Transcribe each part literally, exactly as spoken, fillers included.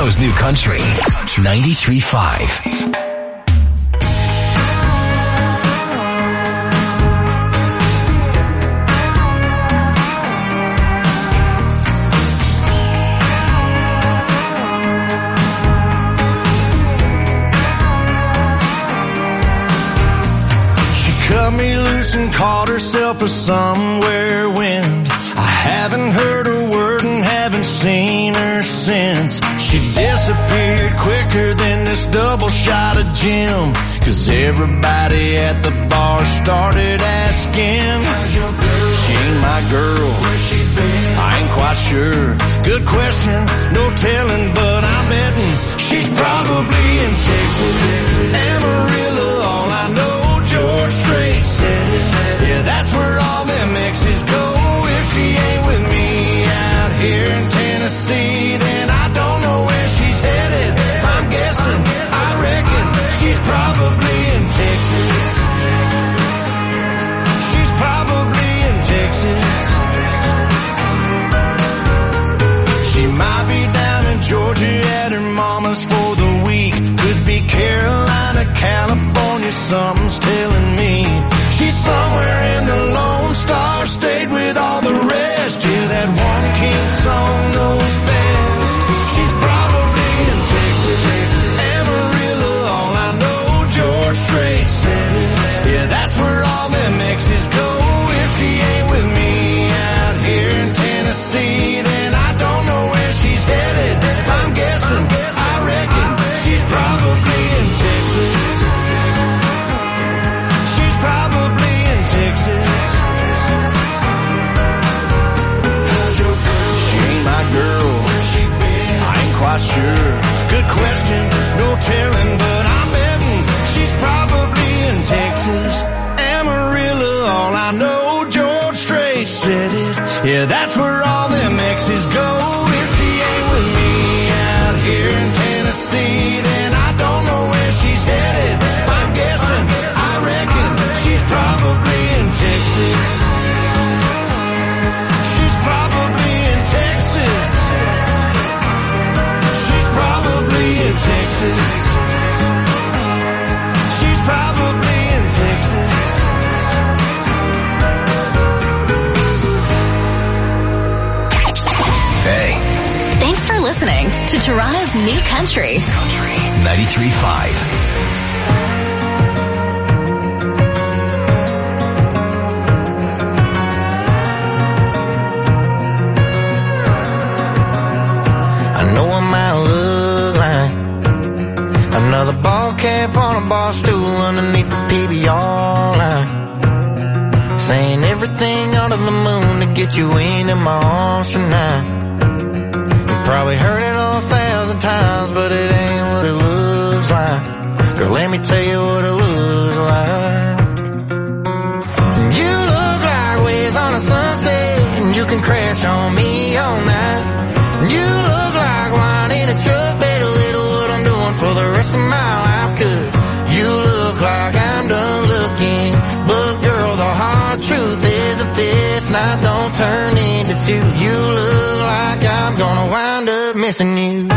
Toronto's new country, ninety-three point five. Cut me loose and caught herself a somewhere wind. I haven't heard a word and haven't seen her since. She disappeared quicker than this double shot of gin. Cause everybody at the bar started asking, she ain't my girl, I ain't quite sure. Good question, no telling, but I'm betting she's probably in Texas. Amarillo, all I know, George Strait said it. Yeah, that's where all them exes go. If she ain't with me out here in Tennessee, then I don't know where she's headed. I'm guessing, I reckon she's probably in Texas. She's probably in Texas. She might be down in Georgia at her mama's for the week. Could be Carolina, California, something's telling me. She's somewhere in the Lone Star State with all the rest. Yeah, that one king song knows best. She's probably in Texas. Amarillo, all I know, George Strait said it. Yeah, that's where all them exes go. If she ain't with me out here in Tennessee, then I don't know where she's headed. I'm guessing, I reckon she's probably in Texas. She's probably in Texas. She ain't my girl, I ain't quite sure. Good question, no telling, but I'm betting she's probably in Texas. Amarillo, all I know, George Strait said it. Yeah, that's where all them exes go. If she ain't with me out here in Tennessee, then I don't know where she's headed. I'm guessing, I reckon she's probably in Texas. She's probably in Texas. She's probably in Texas. She's probably in Texas. Hey. Thanks for listening to Toronto's new country, ninety-three point five. Another ball cap on a bar stool underneath the P B R line, saying everything under the moon to get you into my arms tonight. You probably heard it a thousand times, but it ain't what it looks like. Girl, let me tell you what it looks like. You look like waves on a sunset, and you can crash on me all night. You look like wine in a truck, better little what I'm doing for the rest of my life. Cause you look like I'm done looking, but girl, the hard truth is if this night don't turn into two, you look like I'm gonna wind up missing you.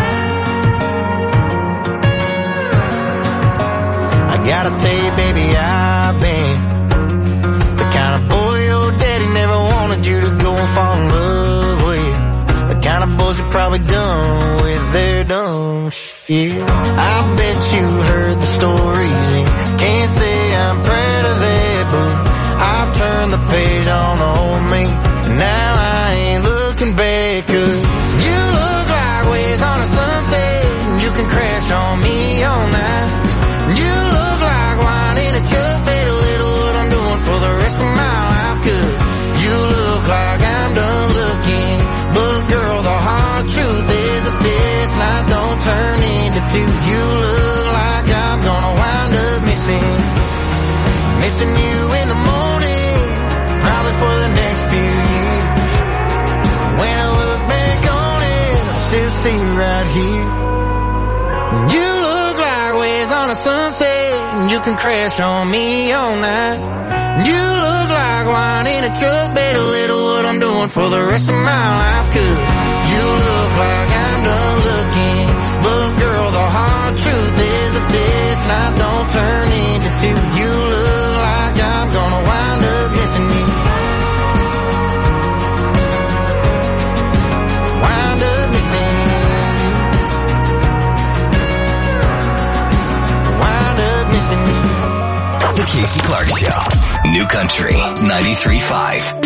I gotta tell you, baby, I've been the kind of boy your daddy never wanted you to go and fall in love with. The kind of boys are probably done with their dumb shit. I bet you heard the stories and can't say I'm proud of that, but I've turned the page on old me, and now I ain't looking back. Cause you look like waves on a sunset, and you can crash on me all night. You look like wine in a truck, better little what I'm doing for the rest of my life. Cause you look like I'm done looking, but girl, the hard truth is if this night don't turn into two, you look like I'm gonna wind up missing, missing you in the morning, probably for the next few years. When I look back on it, I'll still see you right here. You look like waves on a sunset, and you can crash on me all night. You look like wine in a truck, better little what I'm doing for the rest of my life. Cause you look like I'm done looking, night don't turn into two. You look like I'm gonna wind up missing you. Wind up missing you. Wind up missing you. The Casey Clark Show. New Country ninety-three point five.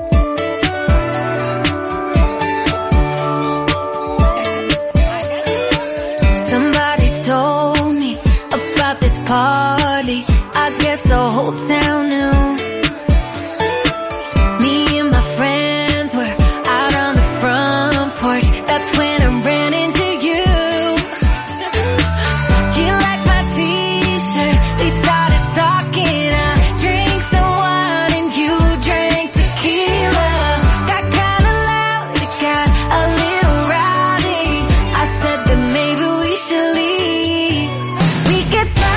Party, I guess the whole town knew. Me and my friends were out on the front porch. That's when I ran into you. You liked my t-shirt. We started talking. I drank some wine and you drank tequila. Got kinda loud, it got a little rowdy. I said that maybe we should leave. We could start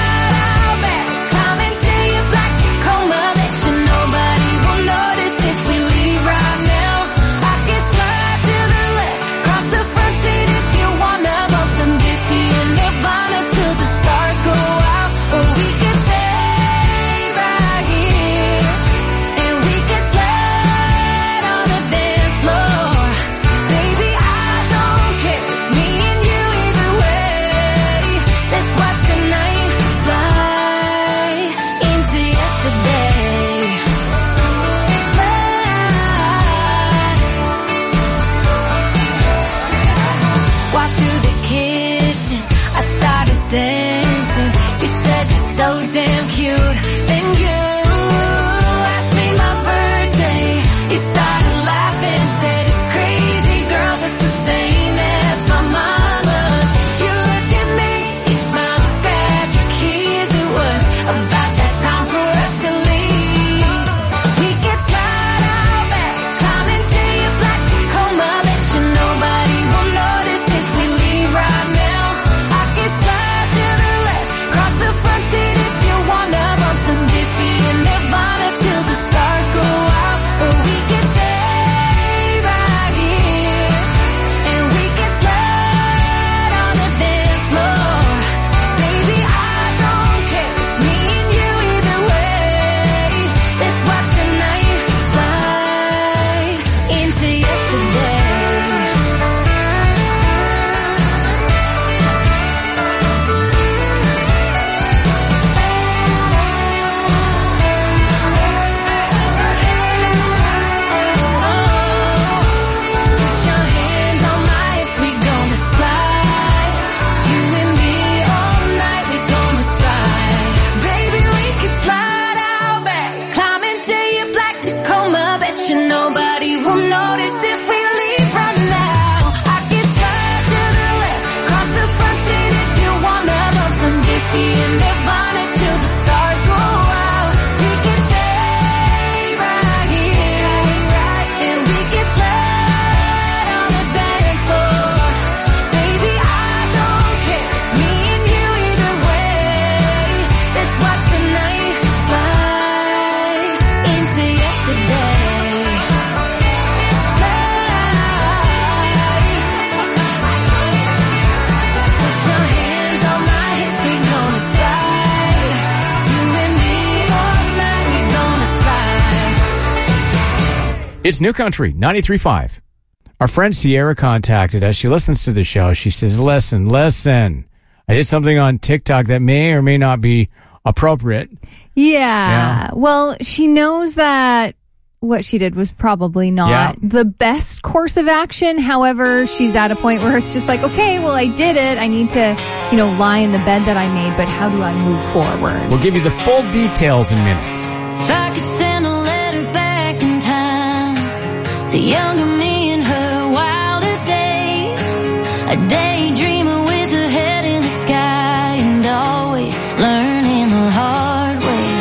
It's New Country ninety-three point five. Our friend Sierra contacted us. She listens to the show. She says, listen, listen. I did something on TikTok that may or may not be appropriate. Yeah. Yeah. Well, she knows that what she did was probably not Yeah. the best course of action. However, she's at a point where it's just like, okay, well, I did it. I need to, you know, lie in the bed that I made, but how do I move forward? We'll give you the full details in minutes. If I could send a letter back in time to younger me in her wilder days, a daydreamer with her head in the sky and always learning the hard way.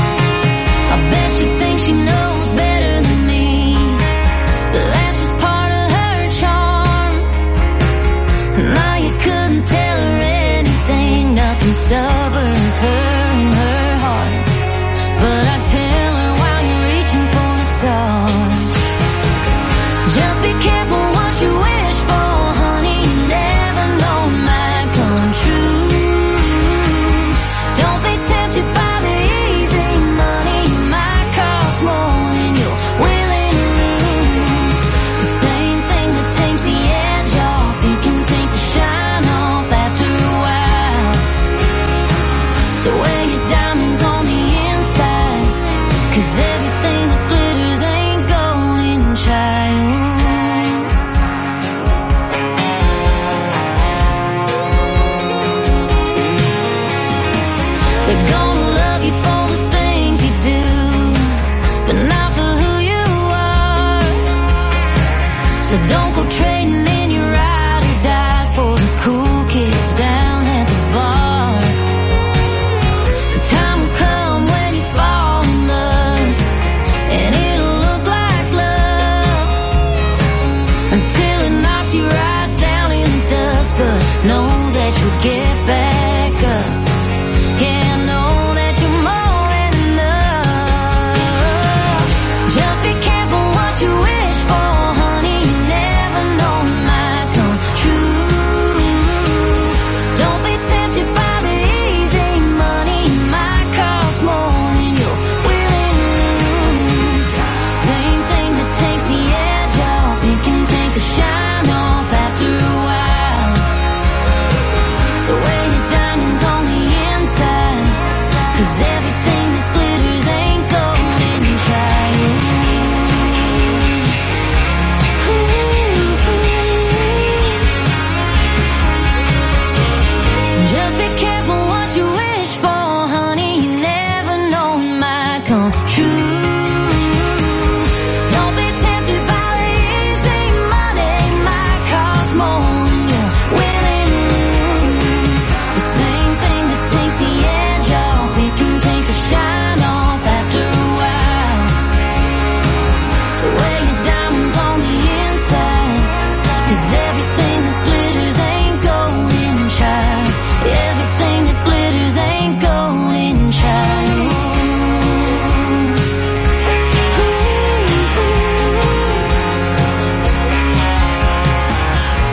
I bet she thinks she knows better than me, but that's just part of her charm. Now you couldn't tell her anything, nothing stubborn as her and her heart. But I tell her while you're reaching for the stars,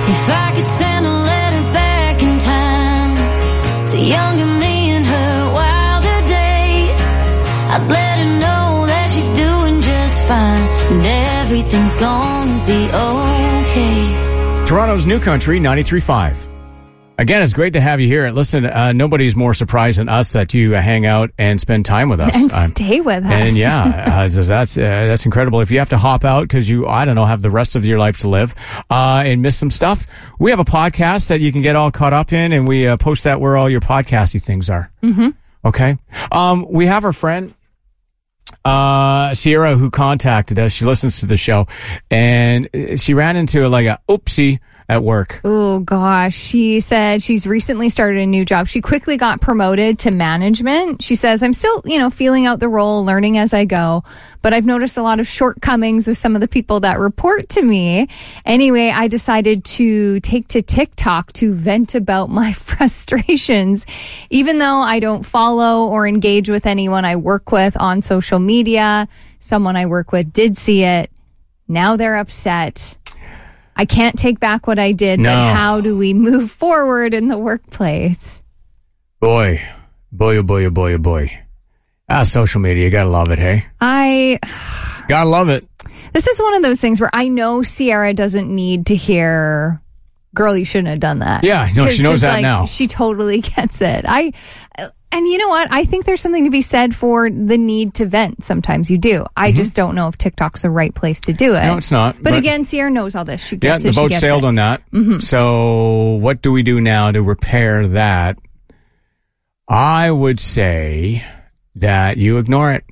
If I could send a letter back in time to younger me in her wilder days, I'd let her know that she's doing just fine and everything's gonna be okay. Toronto's New Country ninety-three point five. Again, it's great to have you here. Listen, uh, nobody's more surprised than us that you uh, hang out and spend time with us. And I'm, stay with us. And yeah, uh, that's uh, that's incredible. If you have to hop out because you, I don't know, have the rest of your life to live uh, and miss some stuff, we have a podcast that you can get all caught up in, and we uh, post that where all your podcasty things are. Mm-hmm. Okay. Um, we have our friend uh, Sierra who contacted us. She listens to the show, and she ran into like a oopsie at work. Oh, gosh. She said she's recently started a new job. She quickly got promoted to management. She says, I'm still, you know, feeling out the role, learning as I go, but I've noticed a lot of shortcomings with some of the people that report to me. Anyway, I decided to take to TikTok to vent about my frustrations. Even though I don't follow or engage with anyone I work with on social media, someone I work with did see it. Now they're upset. I can't take back what I did, no. But how do we move forward in the workplace? Boy, boy, oh boy, oh boy, oh boy. Ah, social media, you gotta love it, hey? I... Gotta love it. This is one of those things where I know Sierra doesn't need to hear, girl, you shouldn't have done that. Yeah, no, she knows that like, now. She totally gets it. I... And you know what? I think there's something to be said for the need to vent. Sometimes you do. I mm-hmm. just don't know if TikTok's the right place to do it. No, it's not. But, but again, Sierra knows all this. She gets yeah, it. the boat she sailed it. on that. Mm-hmm. So what do we do now to repair that? I would say that you ignore it.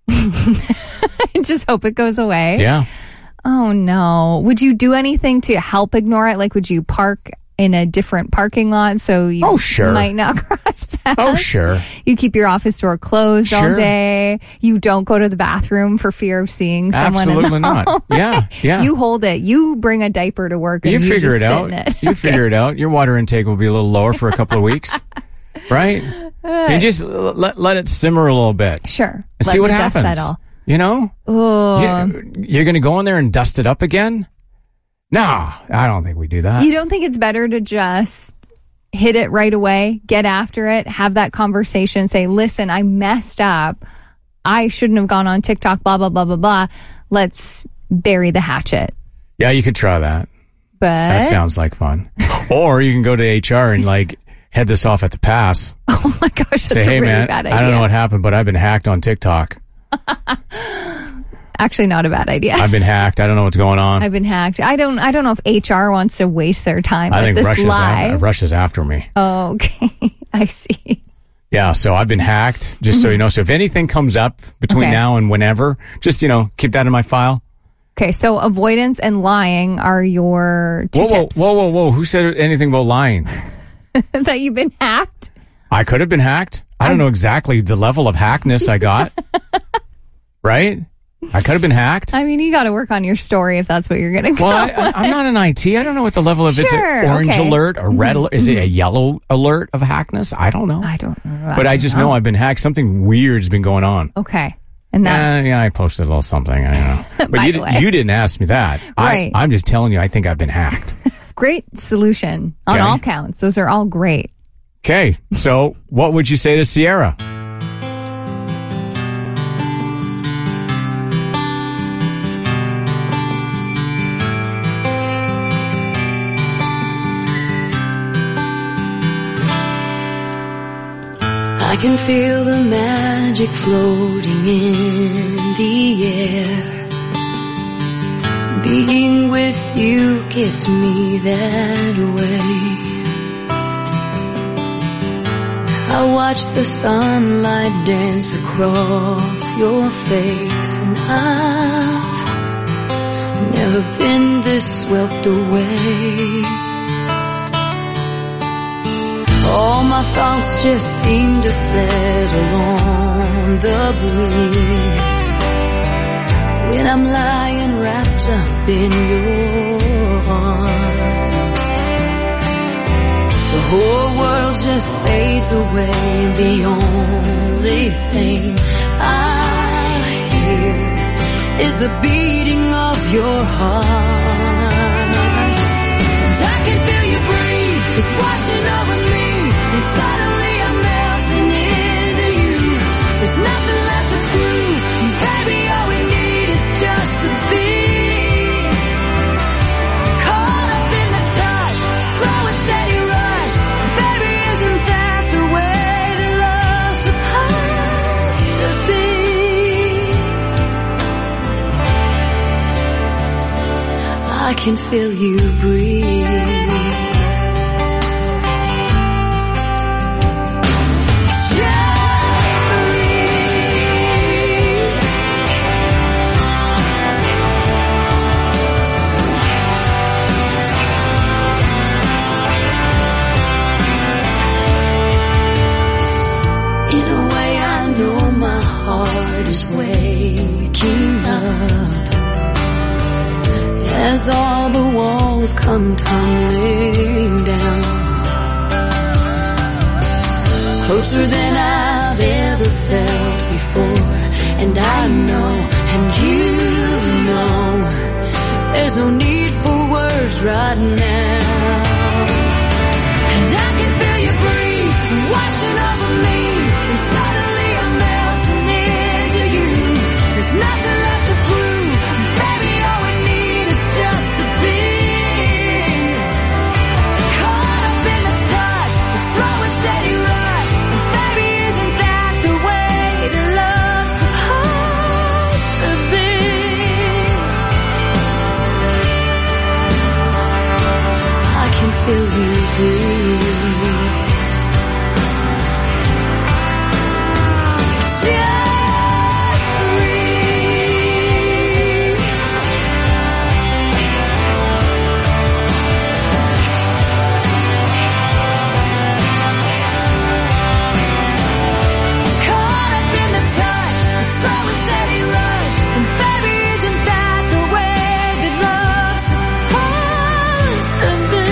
Just hope it goes away. Yeah. Oh, no. Would you do anything to help ignore it? Like, would you park in a different parking lot so you oh, sure. might not cross paths? Oh, sure. You keep your office door closed sure. all day. You don't go to the bathroom for fear of seeing someone. Absolutely in the not. hallway. Yeah, yeah. You hold it. You bring a diaper to work and you, you figure just it sit out. in it. You Okay. figure it out. Your water intake will be a little lower for a couple of weeks. Right? You just let, let it simmer a little bit. Sure. And Let see what the dust happens. settle. You know? Oh. You, you're going to go in there and dust it up again? No, I don't think we do that. You don't think it's better to just hit it right away, get after it, have that conversation, say, listen, I messed up. I shouldn't have gone on TikTok, blah, blah, blah, blah, blah. Let's bury the hatchet. Yeah, you could try that. But that sounds like fun. Or you can go to H R and like head this off at the pass. Oh my gosh, that's Say, a hey, really man, bad idea. I don't know what happened, but I've been hacked on TikTok. Actually, not a bad idea. I've been hacked. I don't know what's going on. I've been hacked. I don't. I don't know if H R wants to waste their time I with think this Russia's live. after, Russia's after me. Oh, okay, I see. Yeah, so I've been hacked. Just so you know. So if anything comes up between Okay. now and whenever, just you know, keep that in my file. Okay, so avoidance and lying are your two Whoa, whoa, tips. whoa, whoa, whoa! Who said anything about lying? That you've been hacked. I could have been hacked. I don't know exactly the level of hackness I got. Right? I could have been hacked. I mean, you got to work on your story if that's what you're going to go. Well, I, I, I'm not an I T. I don't know what the level of it's Sure, an orange okay. alert, a red alert. Is it a yellow alert of hackness? I don't know. I don't know. But I just know I've been hacked. Something weird's been going on. Okay, and Uh, that's yeah, I posted a little something. I don't know. But By you, the way. you didn't ask me that. Right. I, I'm just telling you, I think I've been hacked. great solution on Okay. all counts. Those are all great. Okay, so what would you say to Sierra? I can feel the magic floating in the air. Being with you gets me that way. I watch the sunlight dance across your face, and I've never been this swept away. All my thoughts just seem to settle on the breeze when I'm lying wrapped up in your arms. The whole world just fades away. The only thing I hear is the beating of your heart. And I can washing over me, and suddenly I'm melting into you. There's nothing left to prove, baby, all we need is just to be. Caught up in the touch, slow and steady rush, baby, isn't that the way that love's supposed to be? I can feel you breathe. In a way, I know my heart is waking up as all the walls come tumbling down, closer than I've ever felt before. And I know, and you know, there's no need for words right now. And I can feel you breathe, washing over me, and suddenly I'm melting into you. There's nothing left to prove, baby, all we need is just to be. Caught up in the touch, the slow and steady rush, and baby, isn't that the way that love's supposed to be? I can feel you breathe. Just breathe. Caught up in the touch, the slow and steady rush, and baby, isn't that the way that love's supposed to be?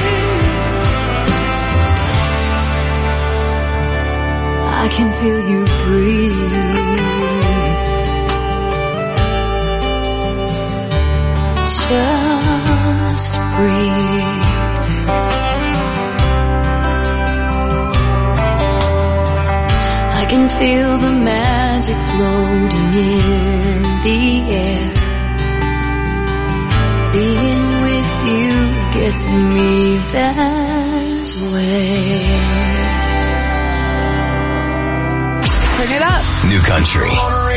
I can feel you breathe. Just breathe. I can feel the magic floating in the air. Being with you gets me that way. Turn it up. New Country.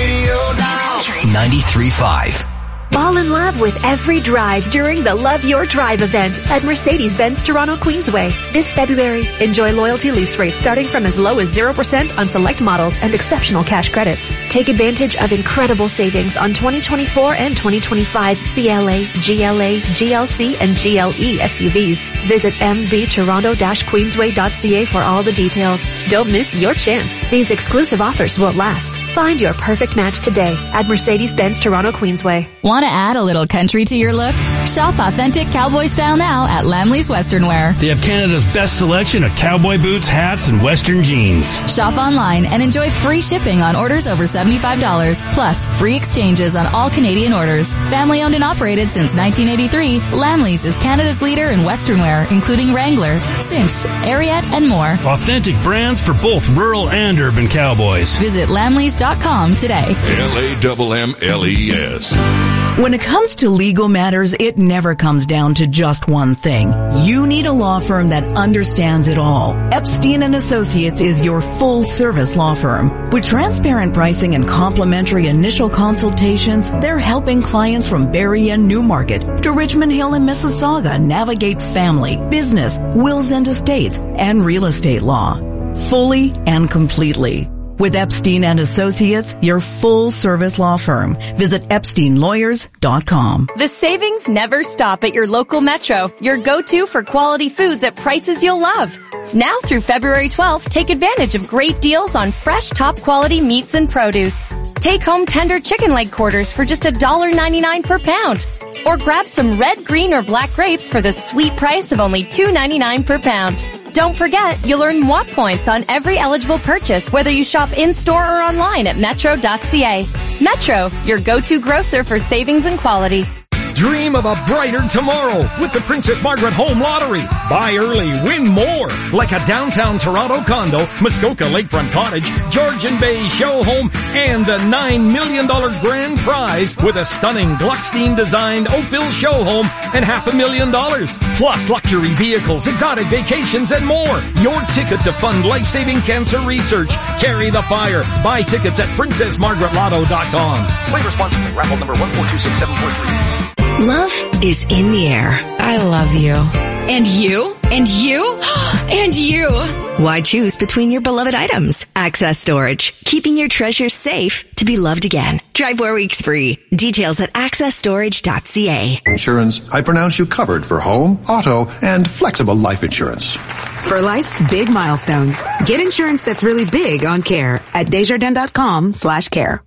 ninety-three point five. Fall in love with every drive during the Love Your Drive event at Mercedes-Benz Toronto Queensway. This February, enjoy loyalty lease rates starting from as low as zero percent on select models and exceptional cash credits. Take advantage of incredible savings on twenty twenty-four and twenty twenty-five C L A, G L A, G L C, and G L E S U Vs. Visit m b toronto dash queensway dot c a for all the details. Don't miss your chance. These exclusive offers won't last. Find your perfect match today at Mercedes-Benz Toronto Queensway. Want to add a little country to your look? Shop authentic cowboy style now at Lamley's Western Wear. They have Canada's best selection of cowboy boots, hats, and western jeans. Shop online and enjoy free shipping on orders over seventy-five dollars, plus free exchanges on all Canadian orders. Family owned and operated since nineteen eighty-three, Lamley's is Canada's leader in western wear, including Wrangler, Cinch, Ariat, and more. Authentic brands for both rural and urban cowboys. Visit lamleys dot com today. L A M M L E S. When it comes to legal matters, it never comes down to just one thing. You need a law firm that understands it all. Epstein and Associates is your full-service law firm. With transparent pricing and complimentary initial consultations, they're helping clients from Barrie and Newmarket to Richmond Hill and Mississauga navigate family, business, wills and estates, and real estate law. Fully and completely. With Epstein and Associates, your full-service law firm. Visit epstein lawyers dot com. The savings never stop at your local Metro, your go-to for quality foods at prices you'll love. Now through February twelfth, take advantage of great deals on fresh, top-quality meats and produce. Take home tender chicken leg quarters for just one dollar ninety-nine per pound. Or grab some red, green, or black grapes for the sweet price of only two ninety-nine per pound. Don't forget, you'll earn M W A points on every eligible purchase, whether you shop in-store or online at metro dot c a. Metro, your go-to grocer for savings and quality. Dream of a brighter tomorrow with the Princess Margaret Home Lottery. Buy early, win more. Like a downtown Toronto condo, Muskoka Lakefront Cottage, Georgian Bay show home, and the nine million dollars grand prize with a stunning Gluckstein-designed Oakville show home and half a million dollars. Plus luxury vehicles, exotic vacations, and more. Your ticket to fund life-saving cancer research. Carry the fire. Buy tickets at princess margaret lotto dot com. Play responsibly. Raffle number one four two six seven four three. Love is in the air. I love you. And you? And you? And you? Why choose between your beloved items? Access Storage. Keeping your treasures safe to be loved again. Try four weeks free. Details at access storage dot c a. Insurance, I pronounce you covered for home, auto, and flexible life insurance. For life's big milestones, get insurance that's really big on care at desjardins.com slash care.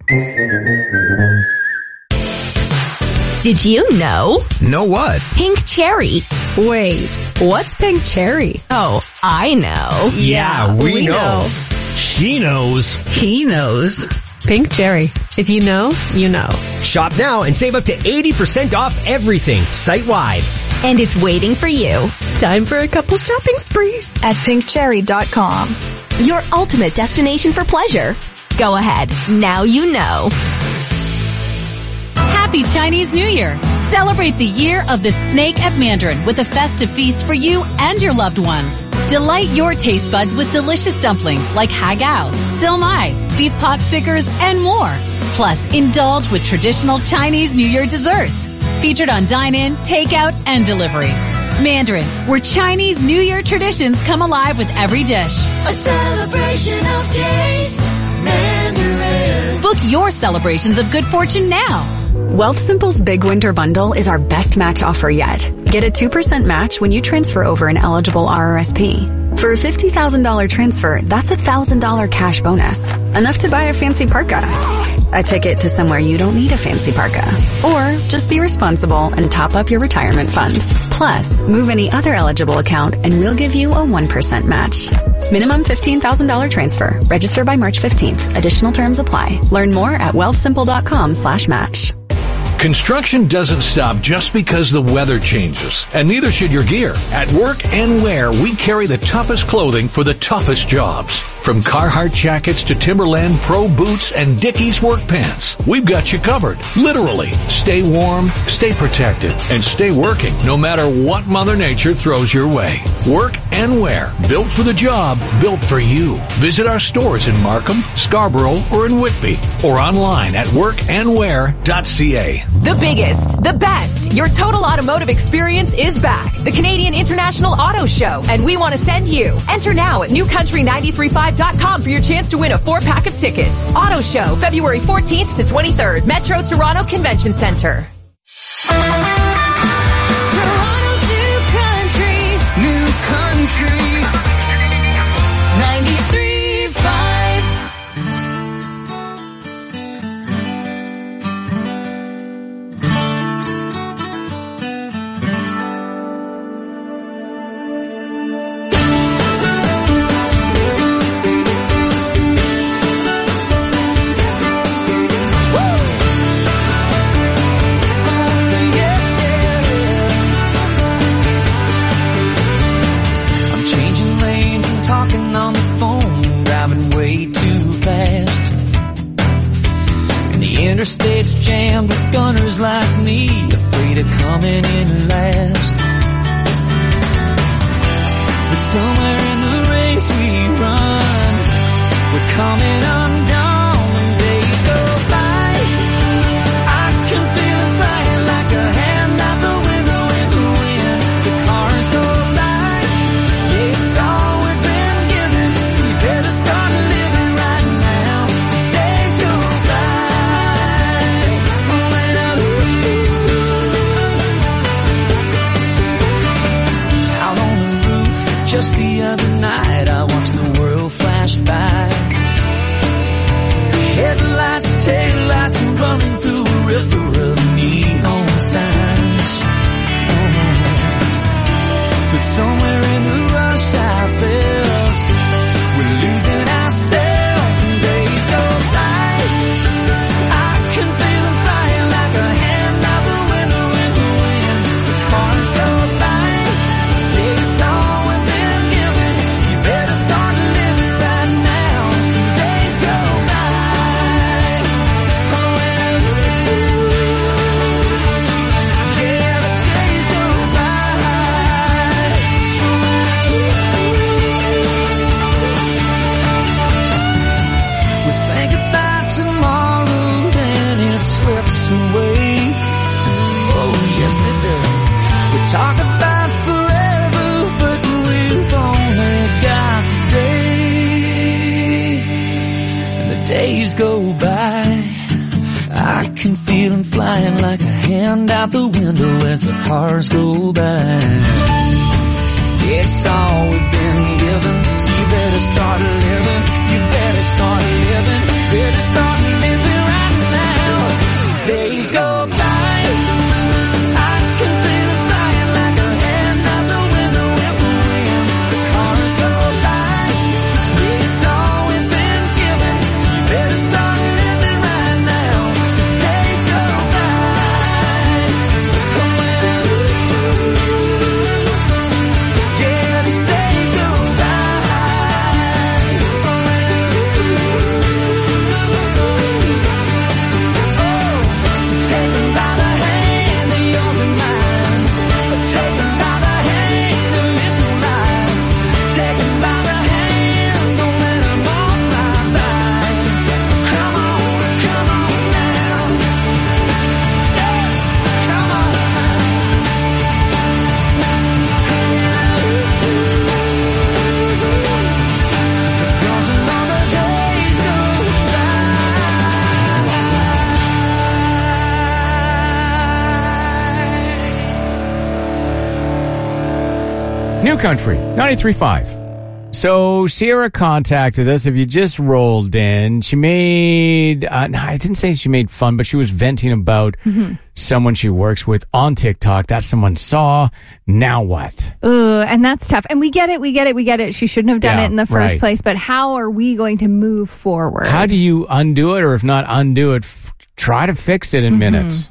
Did you know? Know what? Pink cherry. Wait, what's pink cherry? Oh, I know. Yeah, we, we know. know. She knows. He knows. Pink cherry. If you know, you know. Shop now and save up to eighty percent off everything site-wide. And it's waiting for you. Time for a couple shopping spree at pink cherry dot com. Your ultimate destination for pleasure. Go ahead. Now you know. Happy Chinese New Year! Celebrate the year of the snake at Mandarin with a festive feast for you and your loved ones. Delight your taste buds with delicious dumplings like hagao, silmai, beef pot stickers, and more. Plus, indulge with traditional Chinese New Year desserts. Featured on dine-in, takeout, and delivery. Mandarin, where Chinese New Year traditions come alive with every dish. A celebration of taste. Mandarin. Book your celebrations of good fortune now. Wealthsimple's Big Winter Bundle is our best match offer yet. Get a two percent match when you transfer over an eligible R R S P. For a fifty thousand dollars transfer, that's a one thousand dollars cash bonus. Enough to buy a fancy parka. A ticket to somewhere you don't need a fancy parka. Or just be responsible and top up your retirement fund. Plus, move any other eligible account and we'll give you a one percent match. Minimum fifteen thousand dollars transfer. Register by March fifteenth. Additional terms apply. Learn more at wealthsimple.com slash match. Construction doesn't stop just because the weather changes, and neither should your gear. At Work and Wear, we carry the toughest clothing for the toughest jobs. From Carhartt jackets to Timberland Pro boots and Dickies work pants, we've got you covered. Literally. Stay warm, stay protected, and stay working no matter what Mother Nature throws your way. Work and Wear. Built for the job, built for you. Visit our stores in Markham, Scarborough, or in Whitby, or online at work and wear dot c a. The biggest, the best, your total automotive experience is back. The Canadian International Auto Show, and we want to send you. Enter now at new country nine three five dot com for your chance to win a four pack of tickets. Auto Show, February fourteenth to twenty-third, Metro Toronto Convention Center. Toronto's new country. New country. ninety-three point five. Interstate's jammed with gunners like me, afraid of coming in last. But somewhere in the race we run, we're coming undone when days go by. I can feel it flying like a hand out the window in the wind. The cars go by, it's all we've been given, so we better start living right now. These days go by. Just the other night I watched the world flash by. Talk about forever, but we've only got today. And the days go by, I can feel them flying like a hand out the window as the cars go by. It's all we've been given, so you better start living. You better start living. Better start living right now. 'Cause days go by, I can feel it flying like a hand out the window with the wind. The cars go by, it's all we've been given, so you better start living right now. 'Cause days go by. Yeah, these days go by. So take them by the hand of yours and mine. Take them by the hand and live your life. Take them by the hand, don't let them all fly by. Come on, come on now. Yeah, come on now. Don't you know the days go New Country, ninety-three point five. So Sierra contacted us. If you just rolled in, she made, uh, no, I didn't say she made fun, but she was venting about Mhm. someone she works with on TikTok that someone saw. Now what? Ugh, and that's tough. And we get it, we get it, we get it. She shouldn't have done Yeah, it in the first right. place. But how are we going to move forward? How do you undo it, or if not undo it, f- try to fix it in Mhm. minutes?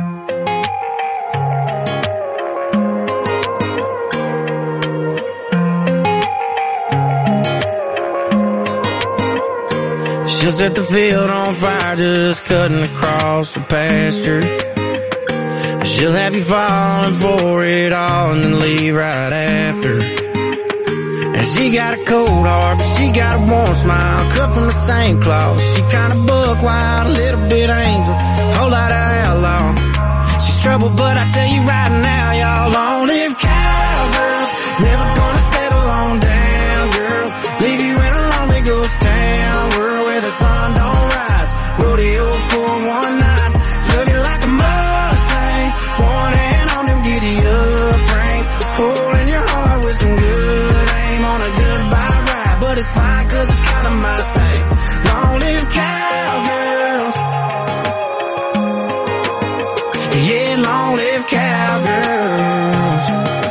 She'll set the field on fire just cutting across the pasture. She'll have you falling for it all and then leave right after. And she got a cold heart, but she got a warm smile, cut from the same cloth. She kinda buck wild, a little bit angel, whole lot of outlaw. She's trouble, but I tell you right now, y'all long live cowgirls. Never gonna settle on down, girl. Leave you in a lonely ghost town, world where the sun don't rise. Rodeo for one night, love you like a Mustang. One hand on them giddy up reins, holding your heart with some good aim on a goodbye ride. But it's fine 'cause it's kinda my thing. Long live cowgirls. Yeah, long live cowgirls.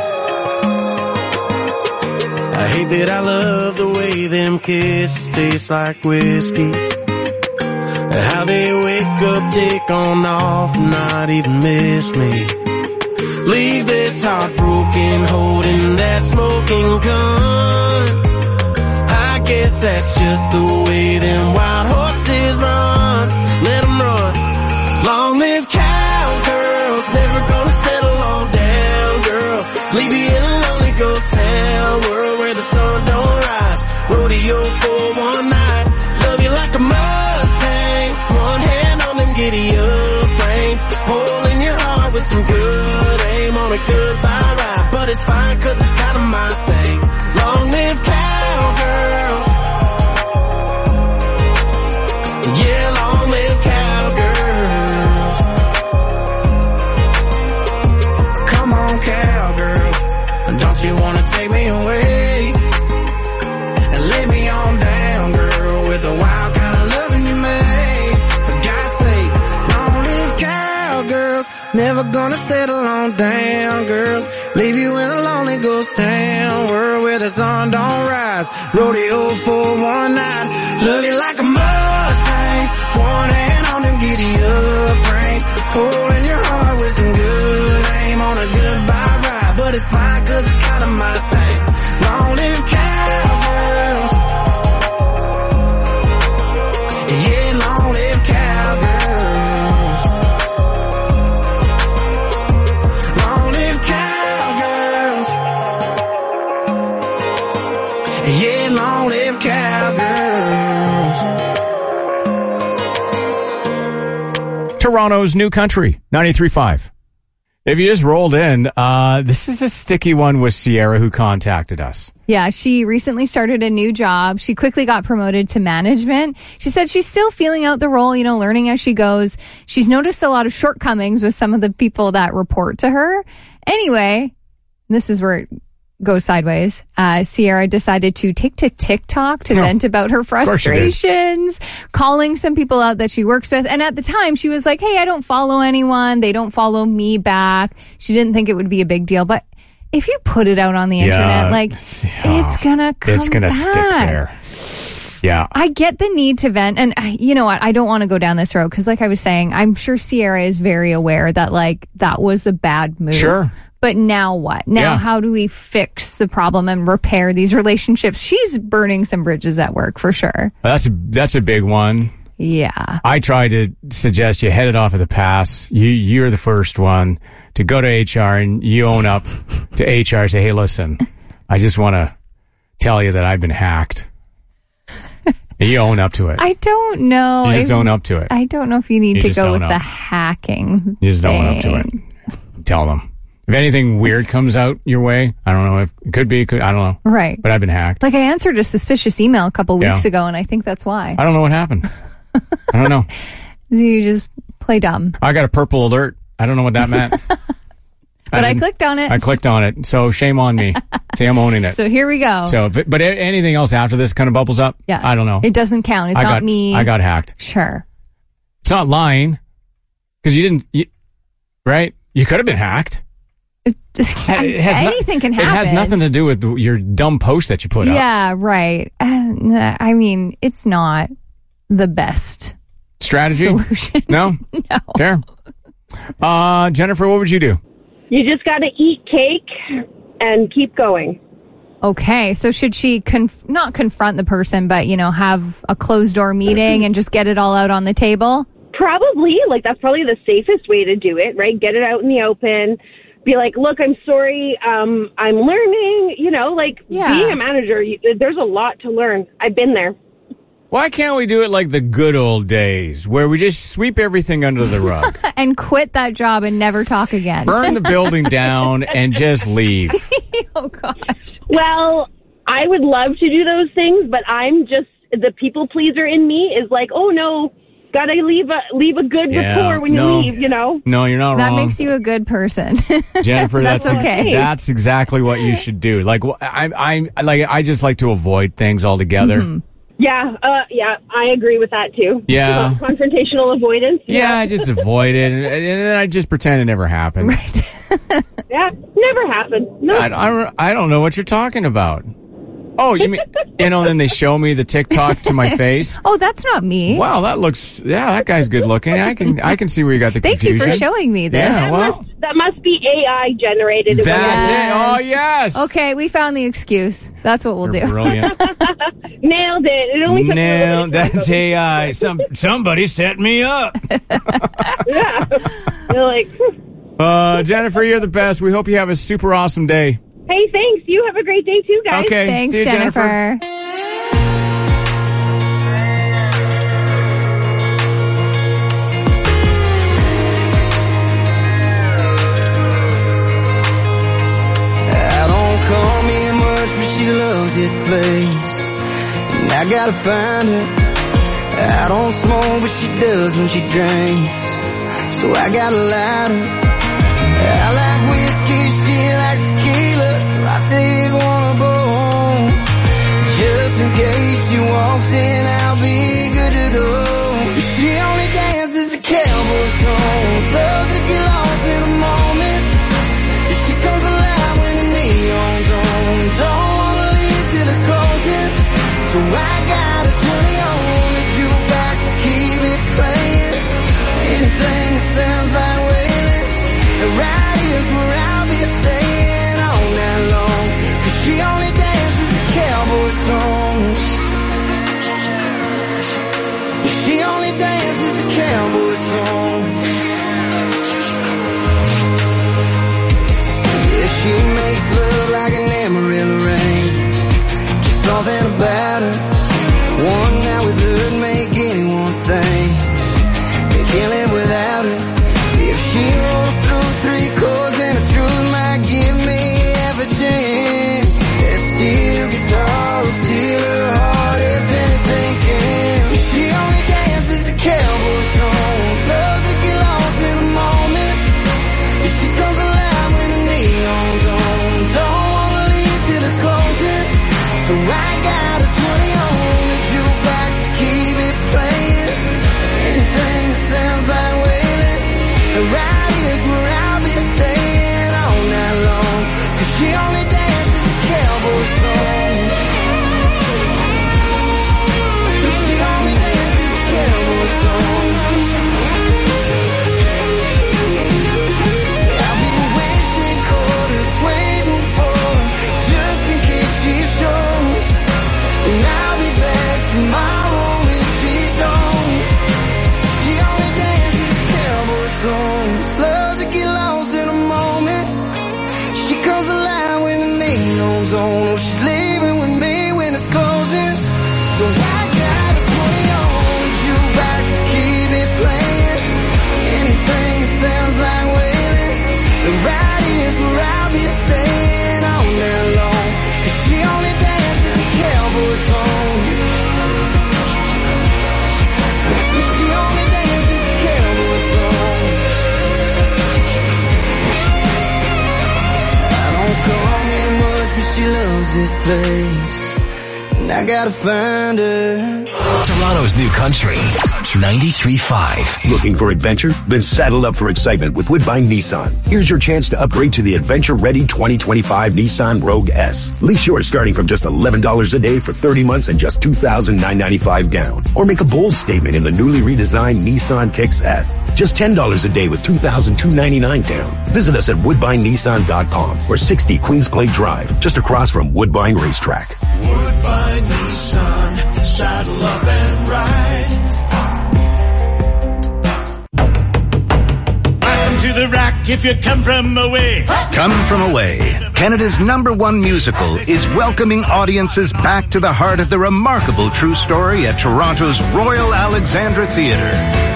I hate that I love the way them kisses taste like whiskey. How they wake up, take on off, and not even miss me. Leave this heart broken, holding that smoking gun. I guess that's just the way them wild horses run. Let them run. Long live cowgirls, never gonna settle on down, girl. Leave you in a lonely ghost town, world where the sun don't rise. Rodeo for one night, love you like a Mustang. One hand on them giddy up reins, holding your heart with some good aim on a goodbye ride. But it's fine 'cause it's kinda my thing. Long live cowgirls. Yeah, long live cowgirls. Come on, cowgirl. Don't you wanna take me away and lay me on down, girl, with the wild kind of loving you made? For God's sake, long live cowgirls. Never gonna settle on down, girls. Leave you in a lonely ghost town, world where the sun don't rise. Rodeo for one night, love you like a Mustang. One hand on them giddy up reins, holding your heart with some good aim on a goodbye ride. But it's fine 'cause it's kinda my thing. Long live cowgirls. Yeah, long live cowgirls. Long live cowgirls. Yeah, long live cowgirls. Toronto's New Country, ninety-three point five. If you just rolled in, uh, this is a sticky one with Sierra who contacted us. Yeah, she recently started a new job. She quickly got promoted to management. She said she's still feeling out the role, you know, learning as she goes. She's noticed a lot of shortcomings with some of the people that report to her. Anyway, this is where it goes sideways. Uh, Sierra decided to take to TikTok to No. vent about her course she did. frustrations, calling some people out that she works with. And at the time, she was like, hey, I don't follow anyone. They don't follow me back. She didn't think it would be a big deal. But if you put it out on the Yeah. internet, like, it's gonna come It's going to stick back. there. Yeah. I get the need to vent. And uh, you know what? I don't want to go down this road because, like I was saying, I'm sure Sierra is very aware that, like, that was a bad move. Sure. But now what? Now, Yeah. how do we fix the problem and repair these relationships? She's burning some bridges at work for sure. That's a, that's a big one. Yeah. I try to suggest you head it off at the pass. You, you're the first one to go to H R and you own up to H R. Say, hey, listen, I just want to tell you that I've been hacked. And you own up to it. I don't know. You just if- own up to it. I don't know if you need You to just go own with up. the hacking. You just don't own up to thing. it. Tell them. If anything weird comes out your way, I don't know if it could be, could, I don't know. Right. But I've been hacked. Like, I answered a suspicious email a couple weeks Yeah. ago, and I think that's why. I don't know what happened. I don't know. You just play dumb. I got a purple alert. I don't know what that meant. But I, didn't- clicked on it. I clicked on it. So shame on me. See, I'm owning it. So here we go. So, but, but anything else after this kind of bubbles up? Yeah. I don't know. It doesn't count. It's I not got, me. I got hacked. Sure. It's not lying. Because you didn't, you, right? You could have been hacked. It has no- Anything can happen. It has nothing to do with your dumb post that you put up. Yeah, right. Uh, I mean, it's not the best Strategy? solution. No? No. Fair. Uh, Jennifer, what would you do? You just got to eat cake and keep going. Okay, so should she conf- not confront the person, but, you know, have a closed door meeting and just get it all out on the table? Probably. Like, that's probably the safest way to do it, right? Get it out in the open. Be like, look, I'm sorry. Um, I'm learning. You know, like, Yeah. being a manager, you, there's a lot to learn. I've been there. Why can't we do it like the good old days where we just sweep everything under the rug? And quit that job and never talk again. Burn the building down and just leave. Oh, gosh. Well, I would love to do those things, but I'm just, the people pleaser in me is like, oh, no, got to leave a leave a good Yeah, rapport when no. you leave, you know? No, you're not That wrong. makes you a good person. Jennifer, That's that's, okay. That's exactly what you should do. Like, wh- I, I, like, I just like to avoid things altogether. Mm-hmm. Yeah, uh, yeah, I agree with that, too. Yeah. Confrontational avoidance. Yeah, I just avoid it, and, and then I just pretend it never happened. Yeah, never happened. No. I, I, I don't know what you're talking about. Oh, you mean, you know, then they show me the TikTok to my face. Oh, that's not me. Wow, that looks, yeah, that guy's good looking. I can, I can see where you got the Thank confusion. you for showing me this. Yeah, well, That must be A I generated. It that's Yes. it. Oh, yes. Okay, we found the excuse. That's what we'll You're do. brilliant. wasn't- Nailed it. It only took me a No, little bit. that's A I. Some, somebody set me up. Yeah. They're like, "Hmm. Uh, Jennifer, you're the best. We hope you have a super awesome day. hey, thanks. You have a great day, too, guys. Okay. Thanks, See you, Jennifer. I don't call me much, but she loves this place. And I gotta find her. I don't smoke, but she does when she drinks. So I got a lighter. I like whiskey, she likes tequila. So I take one of both. Just in case she walks in, I'll be good to go. She only dances to cowboy songs. Loves to get lost in the moment. She comes alive when the neon's on. Don't wanna leave till it's closing. So I gotta turn it on the jukebox to keep it playing. Anything that sounds like wailing. And right here's where I'll be staying all night long. Cause she only dances to cowboy songs. She only dances to cowboy songs. Yeah, she makes love like an Amarillo rain. Just something about her. One night with her would make anyone think they can't live without her. If she rolls through three quarters right here's where I'll be staying all night long. Cause she only dances a cowboy song. She only dances a cowboy song. I'll be wasting quarters waiting for her, just in case she shows. And I'll be back tomorrow if she don't. She only dances cowboy songs, loves to get lost in a moment. She comes alive when the neon's on. Oh, she's leaving with me when it's closing. So I got a twenty on jukebox to keep it playing. Anything that sounds like wailing. And right here's where I'll be staying all night long. Cause she only dances a cowboy song. She only dances a cowboy song. I don't come in much, but she loves this place. And I gotta find her. Toronto's new country, ninety-three point five. Looking for adventure? Then saddle up for excitement with Woodbine Nissan. Here's your chance to upgrade to the adventure-ready twenty twenty-five Nissan Rogue S. Lease yours starting from just eleven dollars a day for thirty months and just two thousand nine hundred ninety-five dollars down. Or make a bold statement in the newly redesigned Nissan Kicks S. Just ten dollars a day with two thousand two hundred ninety-nine dollars down. Visit us at woodbine nissan dot com or sixty Queens Clay Drive, just across from Woodbine Racetrack. Woodbine Nissan, saddle up and ride. Welcome to the Rock if you come from away. Come From Away, Canada's number one musical, is welcoming audiences back to the heart of the remarkable true story at Toronto's Royal Alexandra Theatre.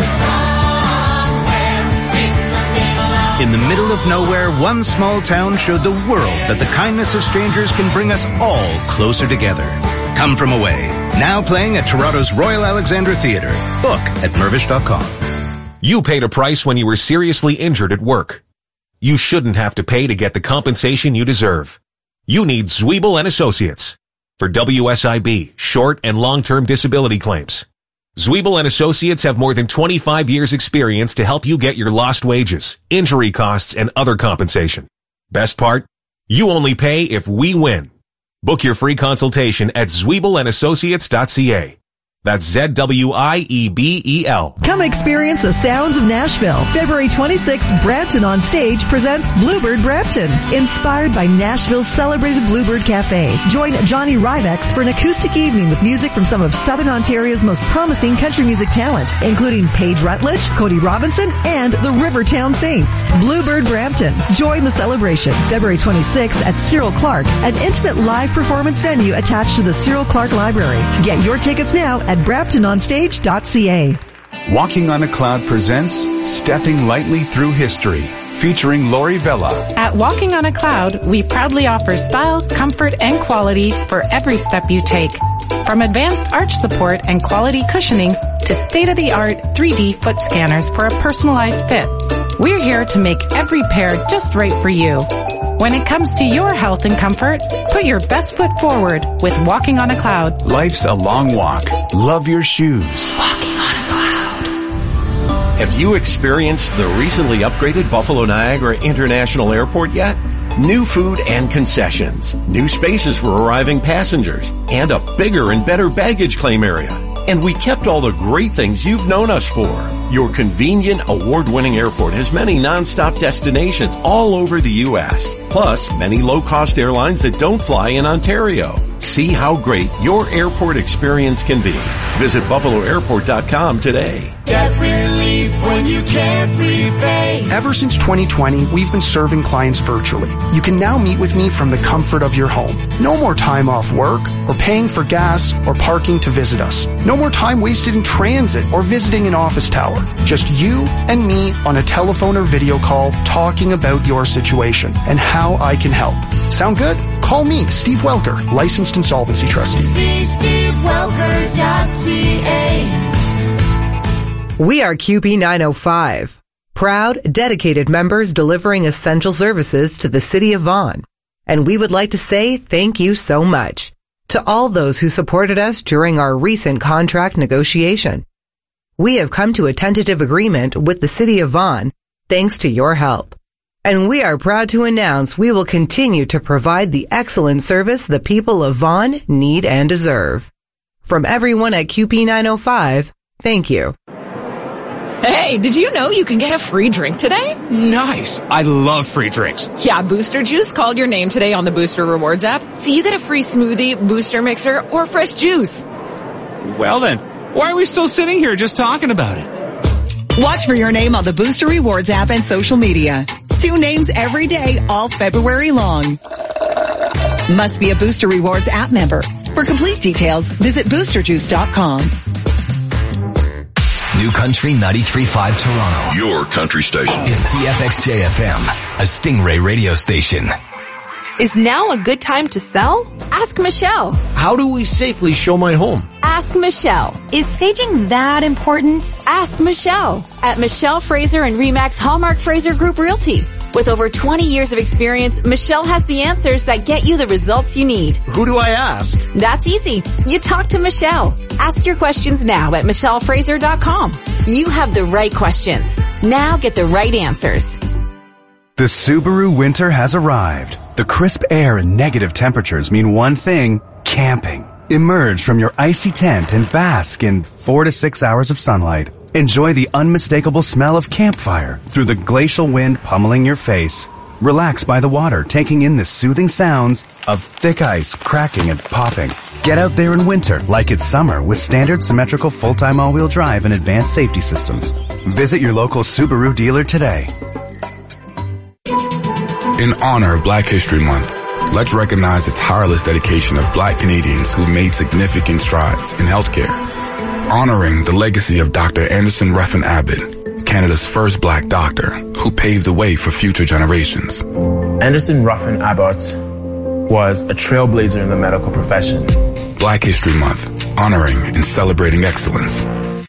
In the middle of nowhere, one small town showed the world that the kindness of strangers can bring us all closer together. Come From Away, now playing at Toronto's Royal Alexandra Theatre. Book at mervish dot com. You paid a price when you were seriously injured at work. You shouldn't have to pay to get the compensation you deserve. You need Zwiebel and Associates for W S I B, short and long-term disability claims. Zwiebel and Associates have more than twenty-five years experience to help you get your lost wages, injury costs, and other compensation. Best part? You only pay if we win. Book your free consultation at zwiebel and associates dot c a. That's Z W I E B E L. Come experience the sounds of Nashville. February twenty-sixth, Brampton on Stage presents Bluebird Brampton. Inspired by Nashville's celebrated Bluebird Cafe. Join Johnny Rivex for an acoustic evening with music from some of Southern Ontario's most promising country music talent, including Paige Rutledge, Cody Robinson, and the Rivertown Saints. Bluebird Brampton. Join the celebration. February twenty-sixth at Cyril Clark, an intimate live performance venue attached to the Cyril Clark Library. Get your tickets now at brampton on stage dot c a. Walking on a Cloud presents Stepping Lightly Through History, featuring Lori Vella. At Walking on a Cloud, we proudly offer style, comfort, and quality for every step you take. From advanced arch support and quality cushioning to state-of-the-art three D foot scanners for a personalized fit, we're here to make every pair just right for you. When it comes to your health and comfort, put your best foot forward with Walking on a Cloud. Life's a long walk. Love your shoes. Walking on a Cloud. Have you experienced the recently upgraded Buffalo Niagara International Airport yet? New food and concessions, new spaces for arriving passengers, and a bigger and better baggage claim area. And we kept all the great things you've known us for. Your convenient, award-winning airport has many non-stop destinations all over the U S, plus many low-cost airlines that don't fly in Ontario. See how great your airport experience can be. Visit buffalo airport dot com today. Debt relief when you can't repay. Ever since twenty twenty, we've been serving clients virtually. You can now meet with me from the comfort of your home. No more time off work or paying for gas or parking to visit us. No more time wasted in transit or visiting an office tower. Just you and me on a telephone or video call talking about your situation and how I can help. Sound good? Call me, Steve Welker, licensed insolvency trustee. See steve welker dot c a. We are Q B nine oh five. Proud, dedicated members delivering essential services to the city of Vaughan. And we would like to say thank you so much to all those who supported us during our recent contract negotiation. We have come to a tentative agreement with the city of Vaughan thanks to your help. And we are proud to announce we will continue to provide the excellent service the people of Vaughan need and deserve. From everyone at Q P nine oh five, thank you. Hey, did you know you can get a free drink today? Nice. I love free drinks. Yeah, Booster Juice called your name today on the Booster Rewards app, so you get a free smoothie, booster mixer, or fresh juice. Well then, why are we still sitting here just talking about it? Watch for your name on the Booster Rewards app and social media. Two names every day, all February long. Must be a Booster Rewards app member. For complete details, visit booster juice dot com. New Country ninety-three point five Toronto. Your country station. Is C F X J F M, a Stingray radio station. Is now a good time to sell? Ask Michelle. How do we safely show my home? Ask Michelle. Is staging that important? Ask Michelle at Michelle Fraser and Remax Hallmark Fraser Group Realty. With over twenty years of experience, Michelle has the answers that get you the results you need. Who do I ask? That's easy. You talk to Michelle. Ask your questions now at michelle fraser dot com. You have the right questions. Now get the right answers. The Subaru winter has arrived. The crisp air and negative temperatures mean one thing: camping. Emerge from your icy tent and bask in four to six hours of sunlight. Enjoy the unmistakable smell of campfire through the glacial wind pummeling your face. Relax by the water, taking in the soothing sounds of thick ice cracking and popping. Get out there in winter like it's summer with standard symmetrical full-time all-wheel drive and advanced safety systems. Visit your local Subaru dealer today. In honor of Black History Month, let's recognize the tireless dedication of Black Canadians who've made significant strides in healthcare. Honoring the legacy of Doctor Anderson Ruffin Abbott, Canada's first Black doctor, who paved the way for future generations. Anderson Ruffin Abbott was a trailblazer in the medical profession. Black History Month, honoring and celebrating excellence.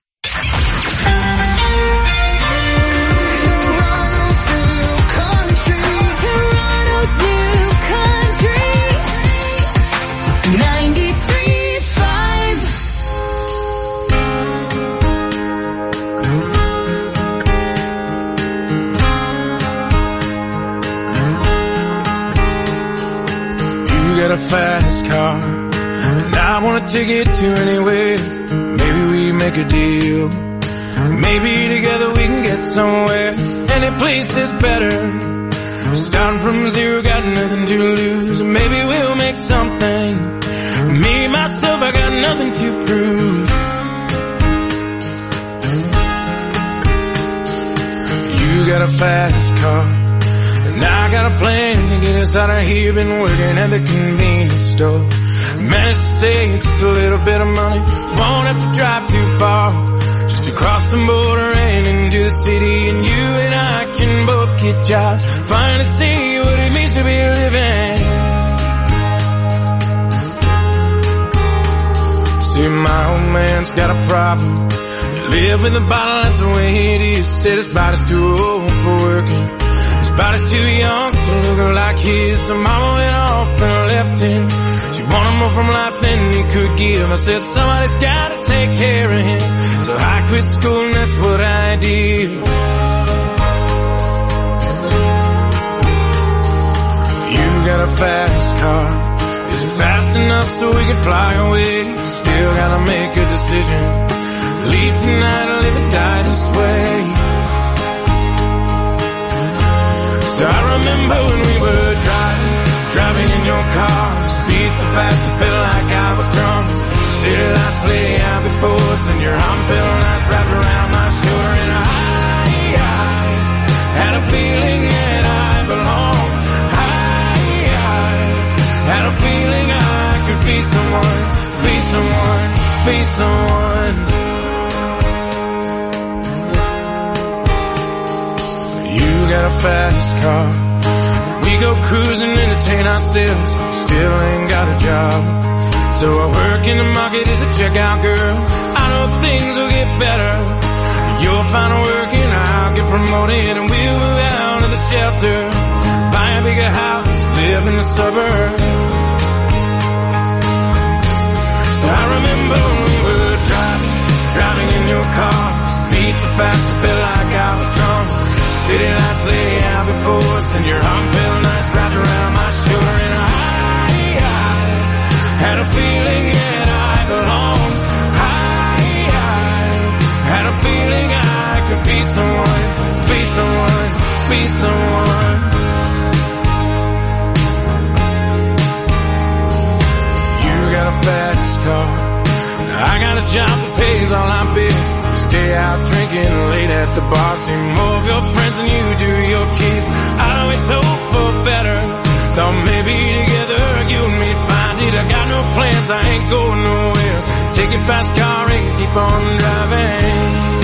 A fast car, and I want to take it to anywhere. Maybe we make a deal. Maybe together we can get somewhere. Any place is better. Starting from zero, got nothing to lose. Maybe we'll make something. Me, myself, I got nothing to prove. You got a fast car, and I got a plan to get us out of here. Been working at the convenience store. Managed to save just a little bit of money. Won't have to drive too far. Just to cross the border and into the city. And you and I can both get jobs. Finally see what it means to be living. See, my old man's got a problem. You live in the bottle, that's the way it is. Said his body's too old for working. Body's too young to look like his. So mama went off and left him. She wanted more from life than he could give. I said somebody's gotta take care of him. So I quit school and that's what I did. You got a fast car. Is it fast enough so we can fly away? Still gotta make a decision. Leave tonight or live or die this way. So I remember when we were driving, driving in your car. Speed so fast I felt like I was drunk. City lights lay out before us and your arm felt nice wrapped around my shoulder. And I, I had a feeling that I belonged. I, I had a feeling I could be someone, be someone, be someone. You got a fast car. We go cruising, entertain ourselves. Still ain't got a job. So I work in the market as a checkout girl. I know things will get better. You'll find work and I'll get promoted. And we'll move out of the shelter. Buy a bigger house, live in the suburbs. So I remember when we were driving, driving in your car. Speed so fast I felt like I was drunk. City lights lay out before us, and your arm felt nice wrapped around my shoulder. And I, I had a feeling that I belonged. I, I had a feeling I could be someone, be someone, be someone. You got a fast car, I got a job that pays all our bills. Stay out drinking late at the bar. See more of your friends than you do your kids. I always hope for better. Thought maybe together you and me'd find it. I got no plans, I ain't going nowhere. Take it past car and keep on driving.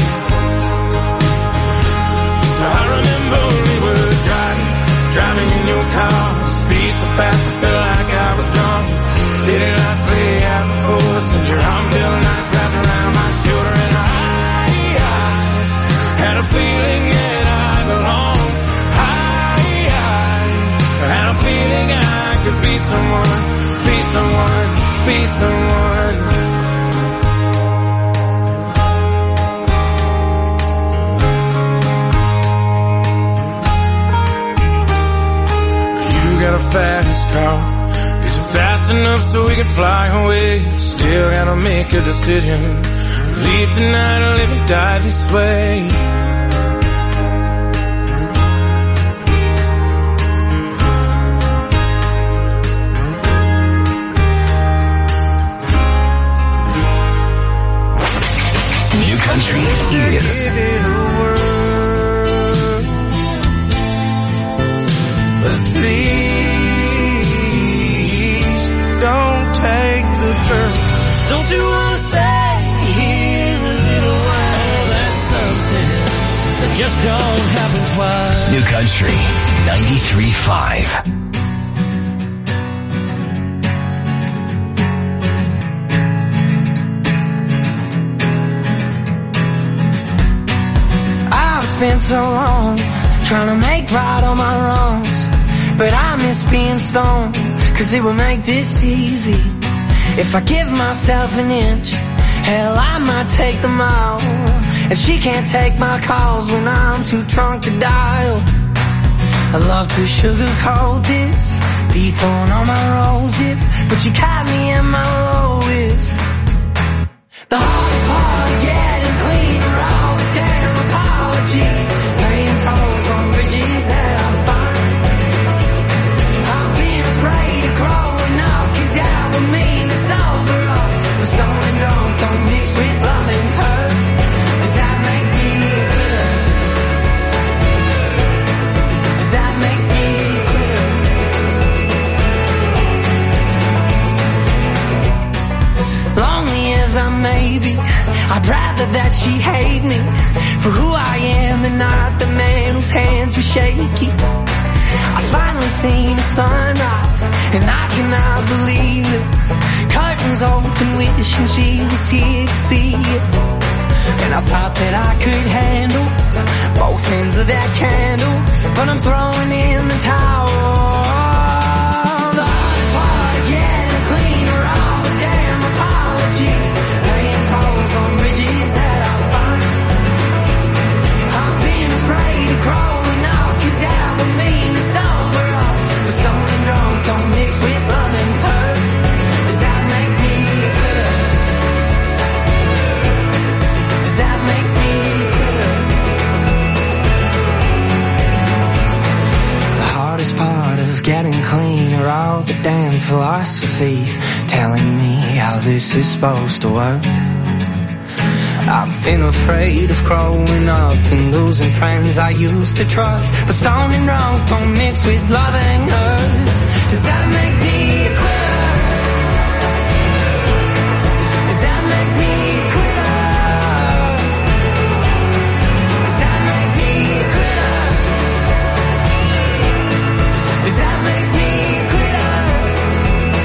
So I remember we were driving, driving in your car. Speed so fast I felt like I was drunk. City lights lay out before us, and your arm felt nice wrapped around my shoulder. And I had a feeling that I belong. I, I had a feeling I could be someone, be someone, be someone. You got a fast car. Is it fast enough so we can fly away? Still gotta make a decision. Leave tonight or live and die this way. New Country is but please don't take the girl. Don't you wanna stay here a little while? That's something that just don't happen twice. New Country ninety-three point five. Been so long trying to make right all my wrongs, but I miss being stoned, cause it would make this easy. If I give myself an inch, hell I might take the mile. And she can't take my calls when I'm too drunk to dial. I love to sugarcoat this, dethorn all my roses, but you caught me in my lowest. The hardest part of getting clean are all the damn apologies, paying tolls on bridges that I find. I've been afraid of growing up, cause that would mean to sober up. But stoned and drunk don't mix with love and hurt. Does that make me quitter? Does that make me quitter? Lonely as I may be, I'd rather that she hate me for who I am and not the man whose hands were shaky. I finally seen the sunrise and I cannot believe it. Curtains open wishing she was here to see it. And I thought that I could handle both ends of that candle, but I'm throwing in the towel. The hardest part of getting clean are all the damn apologies, paying tolls on bridges that I find. I've been afraid of growing up, cause that would mean to sober up. But stoned and drunk don't mix with love and hurt. Does that make me quitter? Does that make me quitter? The hardest part of getting clean are all the damn philosophies telling me how this is supposed to work. I've been afraid of growing up and losing friends I used to trust, but stoned and drunk don't mix with love and hurt. Does that make me a quitter? Does that make me a quitter? Does that make me a quitter? Does that make me a quitter?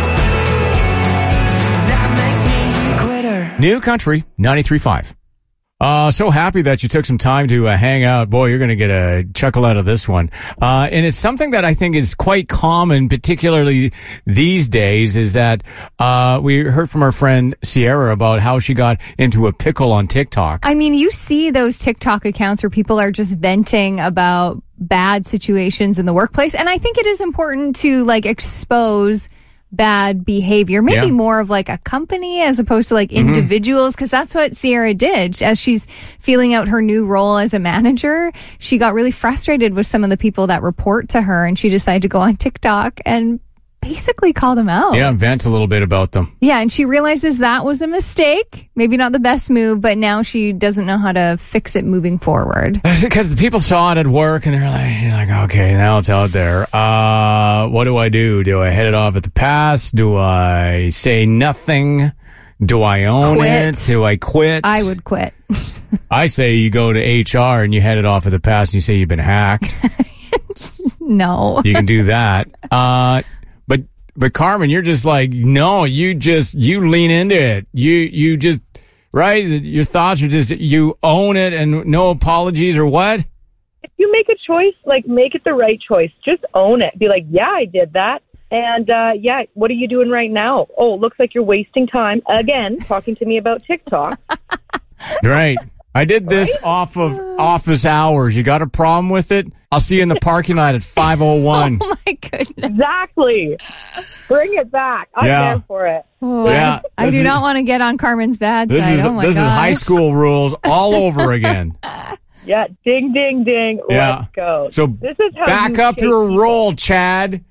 Does that make me a quitter? New Country ninety-three point five. Uh, so happy that you took some time to uh, hang out. Boy, you're going to get a chuckle out of this one. Uh, and it's something that I think is quite common, particularly these days, is that, uh, we heard from our friend Sierra about how she got into a pickle on TikTok. I mean, you see those TikTok accounts where people are just venting about bad situations in the workplace. And I think it is important to like expose bad behavior, maybe Yeah. more of like a company as opposed to like individuals, because that's what Sierra did. As she's feeling out her new role as a manager, she got really frustrated with some of the people that report to her, and she decided to go on TikTok and basically call them out. Yeah, vent a little bit about them. Yeah, and she realizes that was a mistake, maybe not the best move, but now she doesn't know how to fix it moving forward. Because the people saw it at work and they're like, you're like, okay, now it's out there. Uh, what do I do? Do I head it off at the pass? Do I say nothing? Do I own Quit. it? Do I quit? I would quit. I say you go to H R and you head it off at the pass and you say you've been hacked. No. You can do that. Uh, but, but Carmen, you're just like, no, you just, you lean into it. You, you just, right? Your thoughts are just, you own it and no apologies or what? If you make a choice, like, make it the right choice. Just own it. Be like, yeah, I did that. And, uh, yeah, what are you doing right now? Oh, looks like you're wasting time, again, talking to me about TikTok. Right. I did this right? off of office hours. You got a problem with it? I'll see you in the parking lot at five oh one. Oh, my goodness. Exactly. Bring it back. I'm Yeah. there for it. Oh, Yeah, I this do is- not want to get on Carmen's bad This side. is oh my this gosh. is high school rules all over again. Yeah, ding, ding, ding. Yeah. Let's go. So this is how back you up take your people. roll, Chad.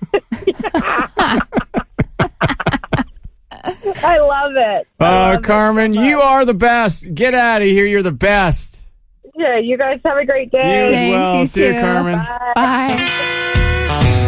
I love it. I Uh, love Carmen, it so you much. are the best. Get out of here. You're the best. Yeah, you guys have a great day. You as Thanks, well. you See you, too. Carmen. Bye. Bye.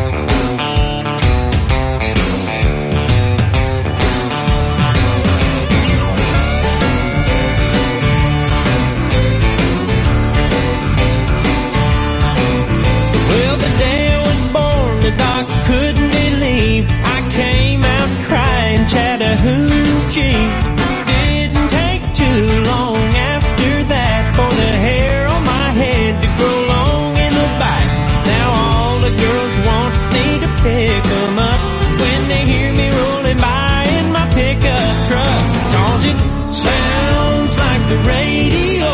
Well, the day I was born, the doc couldn't believe I came out crying Chattahoochee. Didn't take too long after that for the hair on my head to grow long in the back. Now all the girls want me to pick 'em up when they hear me rolling by in my pickup truck. 'Cause it sounds like the radio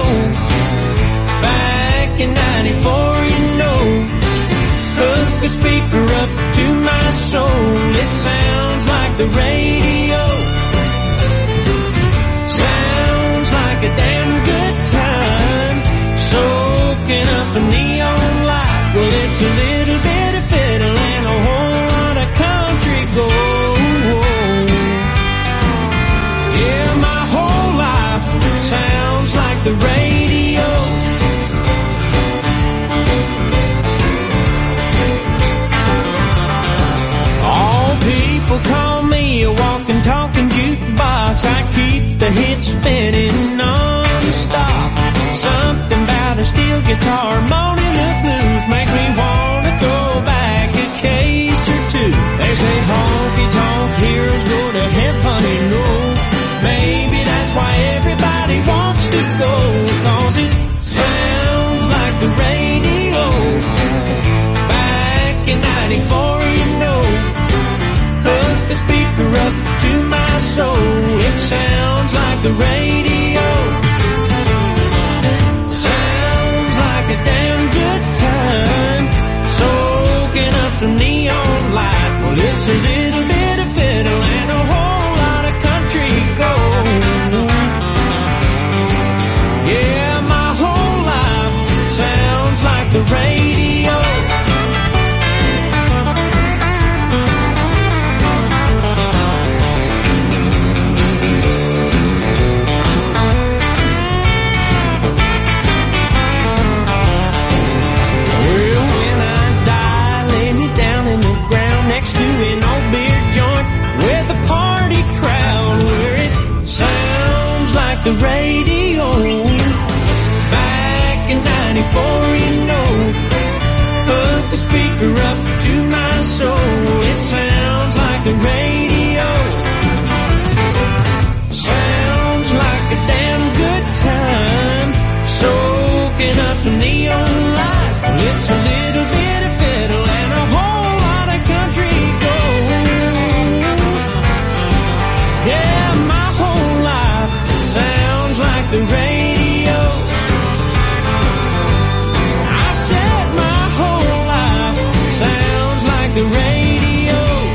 back in ninety-four, you know. Hook a speaker up to my soul. It sounds like the radio. Sounds like a damn good time. Soaking up the neon light. Well, it's a little bit of fiddle and a whole lot of country gold. Yeah, my whole life sounds like the radio. All people call me a walking, talking jukebox. I keep the hits spinning non-stop. Something about a steel guitar, moaning the blues, make me want to throw back a case or two. They say honky-tonk heroes go to heaven, you know. Maybe that's why everybody wants to go, 'cause it sounds like the radio. Back in ninety-four, you know. Hook the speaker up to my soul. It sounds like the radio. Sounds like a damn good time. Soaking up some neon light. Well, it's a little bit of fiddle and a whole lot of country gold. Yeah, my whole life sounds like the radio. Well, when I die, lay me down in the ground next to an old beer joint with a party crowd where it sounds like the radio. Back in ninety-four, you know. Hook the speaker up to my soul. It sounds like the radio. Sounds like a damn good time. the radio.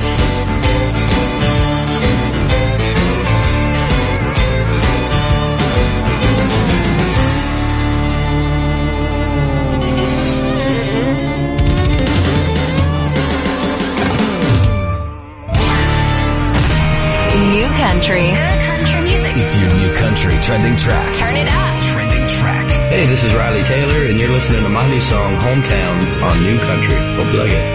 New country. Good country music. It's your new country trending track. Turn it up. Trending track. Hey, this is Riley Taylor, and you're listening to my new song, Hometowns, on New Country. Hope you like it.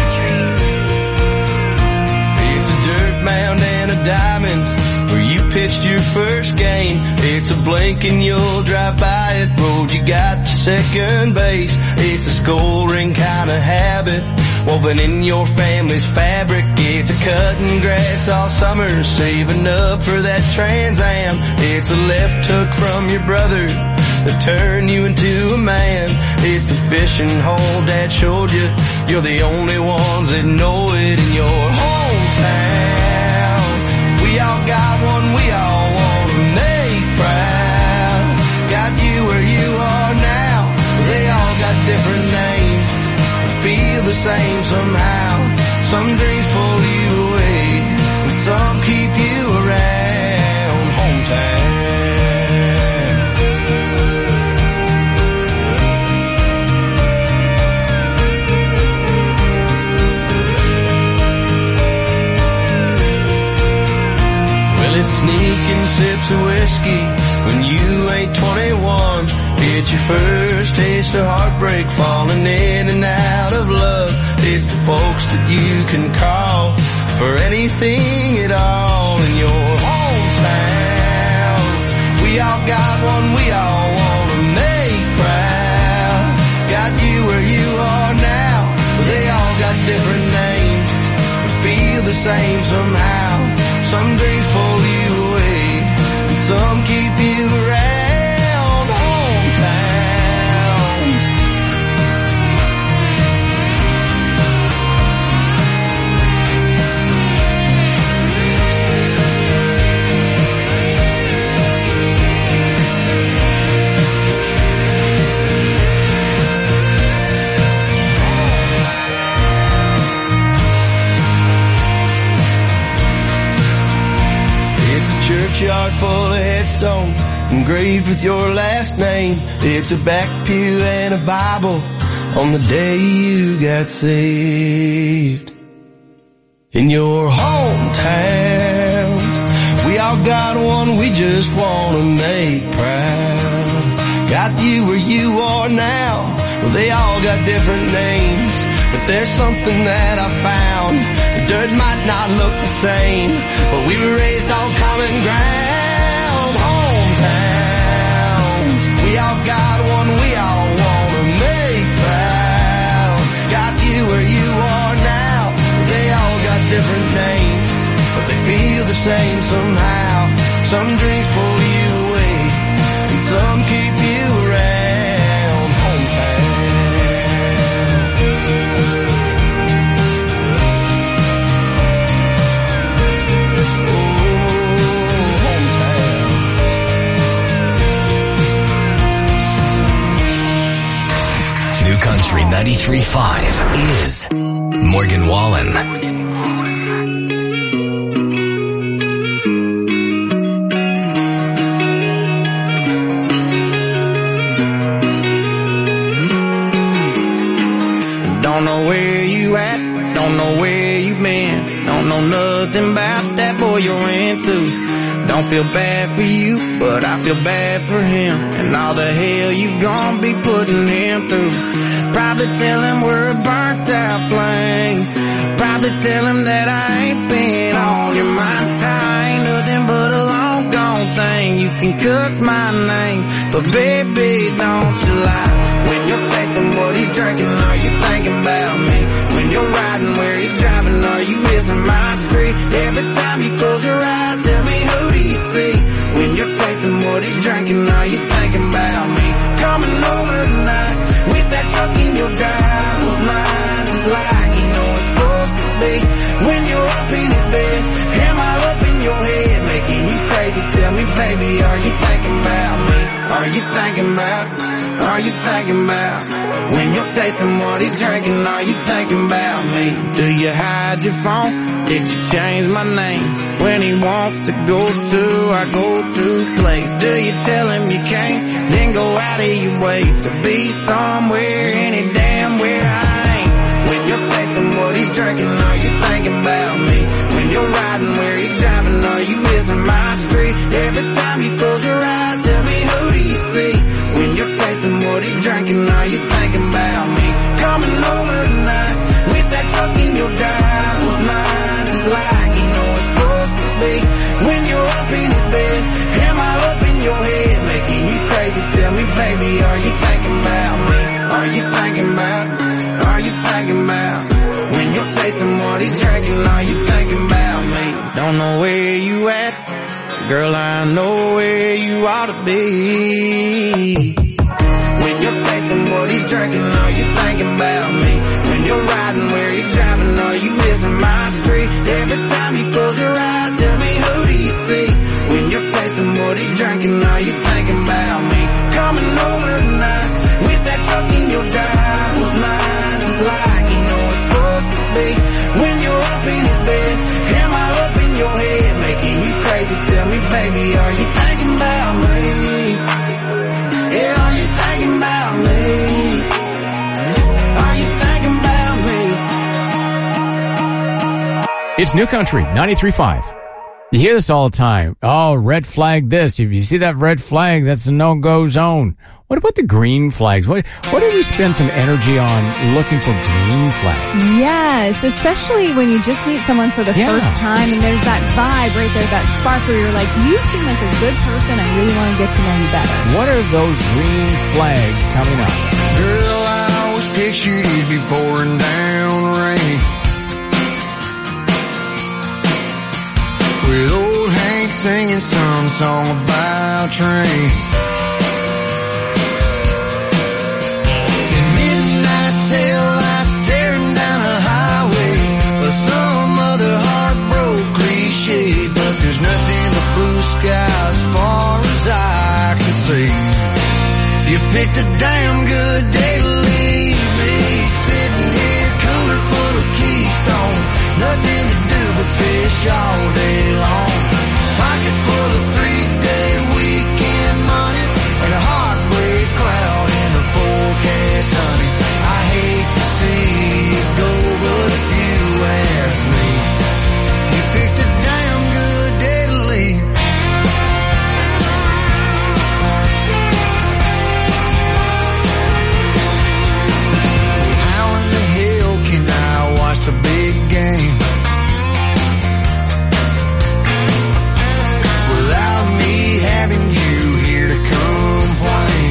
It's a dirt mound and a diamond where you pitched your first game. It's a blink and you'll drive by it. Road you got to second base. It's a scoring kind of habit woven in your family's fabric. It's a cutting grass all summer, saving up for that Trans Am. It's a left hook from your brother that turned you into a man. It's the fishing hole Dad showed you. You're the only ones that know it in your hometown. We all got one we all want to make proud. Got you where you are now. They all got different names, feel the same somehow. Some dreams pull you away, and some keep you around. Hometown. Well, it's sneaking sips of whiskey when you ain't twenty-one. It's your first taste of heartbreak, falling in and out of love. It's the folks that you can call for anything at all in your hometown. We all got one we all want to make proud. Got you where you are now. They all got different names, but feel the same somehow. Some dreams pull you away, and some keep you around. Churchyard full of headstones engraved with your last name. It's a back pew and a Bible on the day you got saved. In your hometowns, we all got one we just want to make proud. Got you where you are now. Well, they all got different names, but there's something that I found. The dirt might not look the same, but we were raised on common ground. Hometowns, we all got one we all want to make proud. Got you where you are now. They all got different names, but they feel the same somehow. Some dreams pull you away, and some keep you around. Hometown. Country ninety-three point five is Morgan Wallen. Don't know where you at, don't know where you been, don't know nothing about that boy you're into. Don't feel bad for you, but I feel bad for him, and all the hell you gon' be putting him through. Probably tell him we're a burnt out flame. Probably tell him that I ain't been on your mind. I ain't nothing but a long gone thing. You can cuss my name, but baby, don't you lie. When you're facing what he's drinking, are you thinking about me? When you're riding where he's driving, are you missing my street? Every time you close your eyes, tell me who do you see? When you're facing what he's drinking, are you thinking about me? Coming over tonight, wish that truck in your drive was mine, just like you know it's supposed to be. When you're up in his bed, am I up in your head, making you crazy? Tell me, baby, are you thinking about me? Are you thinking about, are you thinking about When you're tasting what he's drinking, are you thinking about me? Do you hide your phone? Did you change my name? When he wants to go to, I go to place. Do you tell him you can't, then go out of your way to be somewhere, any damn where I ain't? When you're tasting what he's drinking, are you thinking about me? When you're riding where he's driving, are you missing my street? Every time you close your eyes, tell me who do you see? When you're tasting what he's drinking, are you thinking about me? Coming over tonight, wish that truck in your drive was mine, just like you know it's supposed to be. When you're up in his bed, am I up in your head, making you crazy? Tell me, baby, are you thinking about me? Are you thinking about, are you thinking about? When you're tasting what he's drinking, are you thinking about me? Don't know where you at, girl, I know where you ought to be. When you're tasting what he's drinking, are you thinking about me? When you're riding where he's driving, are you missing my street? Every time you close your eyes, tell me who do you see? When you're tasting what he's drinking, are you thinking about me? Coming over tonight, wish that truck in your drive was mine, just like you know it's supposed to be. When you're up in his bed, am I up in your head, making you crazy? Tell me, baby, are you thinking about me? Yeah, are you thinking about me? Are you thinking about me? It's New Country, ninety-three point five. You hear this all the time. Oh, red flag this. If you see that red flag, that's a no-go zone. What about the green flags? What, what if we spend some energy on looking for green flags? Yes, especially when you just meet someone for the Yeah. first time and there's that vibe right there, that spark where you're like, you seem like a good person. I really want to get to know you better. What are those green flags coming up? Girl, I always pictured you'd be pouring down rain with old Hank singing some song about trains. And midnight tail lights tearing down a highway, or some other heartbroken cliche. But there's nothing but blue sky as far as I can see. You picked a damn good day to leave me, sitting here cooler full of Keystone. Nothing to do but fish all day long. Pocket full of three-day weekend money and a heartbreak cloud in the forecast, honey. I hate to see it go, but if you ask me, you picked a damn good day to leave. How in the hell can I watch the big game without me having you here to complain?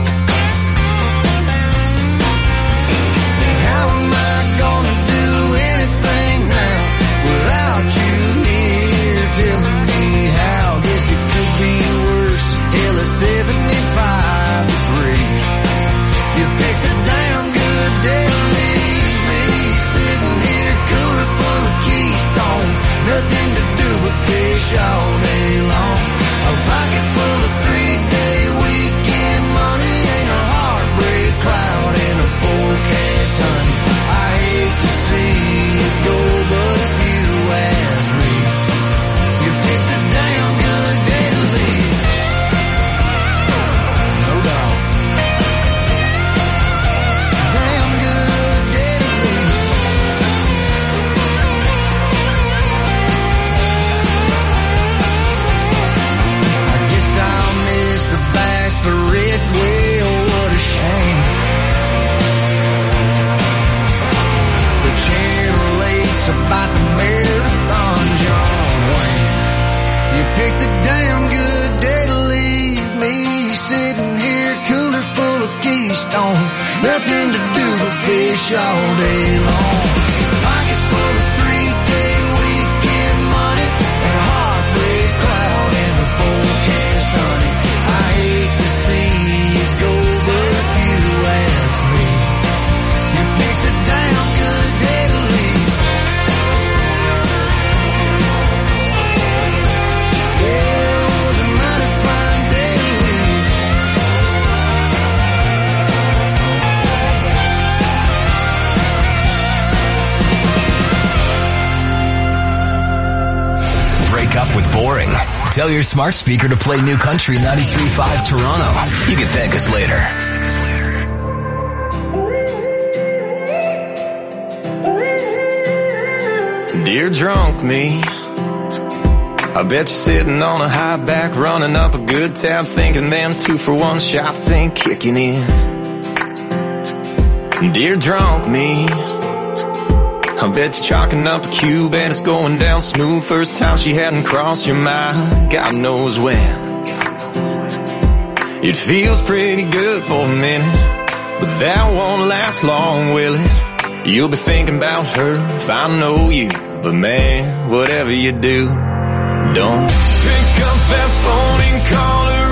How am I gonna do anything now without you here telling me how? Guess it could be worse. Hell, it's seventy-five degrees. You picked a damn good day to leave me, sitting here cooler full of Keystone. Nothing to do but fish all day long. A pocket full of three-day weekend money ain't a heartbreak cloud in a forecast, honey. I hate to see it go, but if you ask me, you picked a damn good day to leave. No doubt. Damn good day to leave. I guess I'll miss the bachelorette. Well, what a shame. The channel eight's about the marathon, John Wayne. You picked a damn good day to leave me, sitting here cooler full of Keystone. Nothing to do but fish all day long. Pocket full of three-day weekend money and a heartbreak cloud in the forecast, honey. I hate to see it go, but if you ask me, you picked a damn good day to leave. Yeah, it was a mighty fine day to leave. with boring? Tell your smart speaker to play New Country ninety-three point five Toronto. You can thank us later. Dear drunk me, I bet you're sitting on a high back, running up a good tab, thinking them two for one shots ain't kicking in. Dear drunk me, I bet you're chalking up a cube and it's going down smooth. First time she hadn't crossed your mind, God knows when. It feels pretty good for a minute, but that won't last long, will it? You'll be thinking about her if I know you, but man, whatever you do, don't pick up that phone and call her